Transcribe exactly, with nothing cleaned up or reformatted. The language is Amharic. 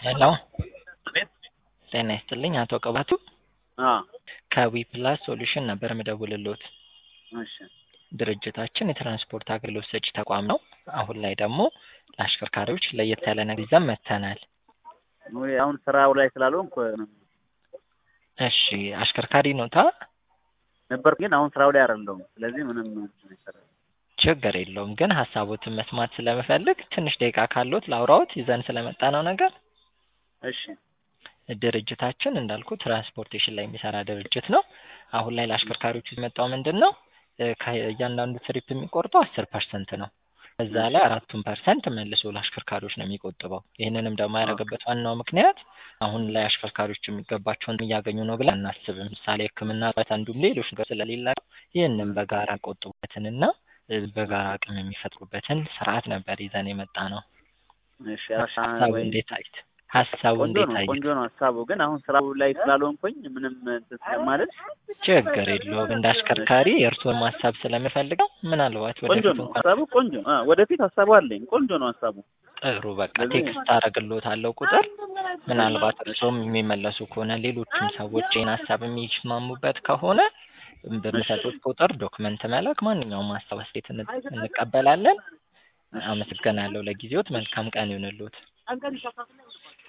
ሄሎ ጤና ይስጥልኝ አቶ ቅባቱ አዎ ከዊ ፕላስ ሶሉሽን ነበር የምደውልልዎት። እሺ ድርጅታችን የትራንስፖርት አገልግሎት ሰጪ ተቋም ነው። አሁን ላይ ደግሞ ለአሽከርካሪዎች ለየት ያለ ነገር ይዘን መጥተናል። ወይ አሁን ስራው ላይ ስላልሆንኩ እሺ አሽከርካሪ ኖታ? ነበር ግን አሁን ስራው ላይ አይደለሁም። ስለዚህ ምንም ችግር የለውም ግን ሀሳቦትን መስማት ስለምፈልግ ትንሽ ደቂቃ ካለዎት ላውራዎት ይዘን ስለመጣነው ነገር። እሺ ድርጅታችን እንዳልኩት ትራንስፖርቴሽን ላይ የሚሰራ ድርጅት ነው። አሁን ላይ ለአሽከርካሪዎች የመጣው ምንድነው ከእያንዳንዱ ትሪፕ የሚቆርጠው አስር ፐርሰንት ነው። እዛ ላይ አራቱን ፐርሰንት መልሶ ለአሽከርካሪዎች ነው የሚቆጥበው። ይህንንም ደግሞ ያደረገበት ዋናው ምክንያት አሁን ላይ አሽከርካሪዎች የሚገባቸውን እያገኙ ነው ብለን አናስብም። ምሳሌ ሕክምና እንዲሁም ሌሎች ነገር ስለሌላቸው ይህንን በጋራ ቆጥቡበትንና በጋራ አቅም የሚፈጥሩበትን ስርዓት ነበር ይዘን የመጣ ነው። እሺ ሀሳቡ እንዴት አዩት? ሀሳቡ እንዴት አዩት? ቆንጆ ነው ሀሳቡ ግን አሁን ስራው ላይ ስላልሆንኩኝ ምንም እንትን ስለማለት ችግር የለውም። እንደ አሽከርካሪ የእርስዎን ማሳብ ስለምፈልገው ምናልባት ቆንጆ ወደፊት ነው እንኳን ሀሳቡ ቆንጆ አ ወደፊት ሀሳቡ አለኝ። ቆንጆ ነው ሀሳቡ። ጥሩ በቃ ቴክስት አደርግልዎታለሁ ቁጥር ምናልባት እርስዎም የሚመለሱ ከሆነ ሌሎችም ሰዎች ይህን ሀሳብ የሚስማሙበት ከሆነ በሚሰጡት ቁጥር ዶክመንት መላክ ማንኛውም ሀሳብ አስተያየት እንቀበላለን። አመሰግናለሁ ለጊዜዎት። መልካም ቀን ይሁንልዎት።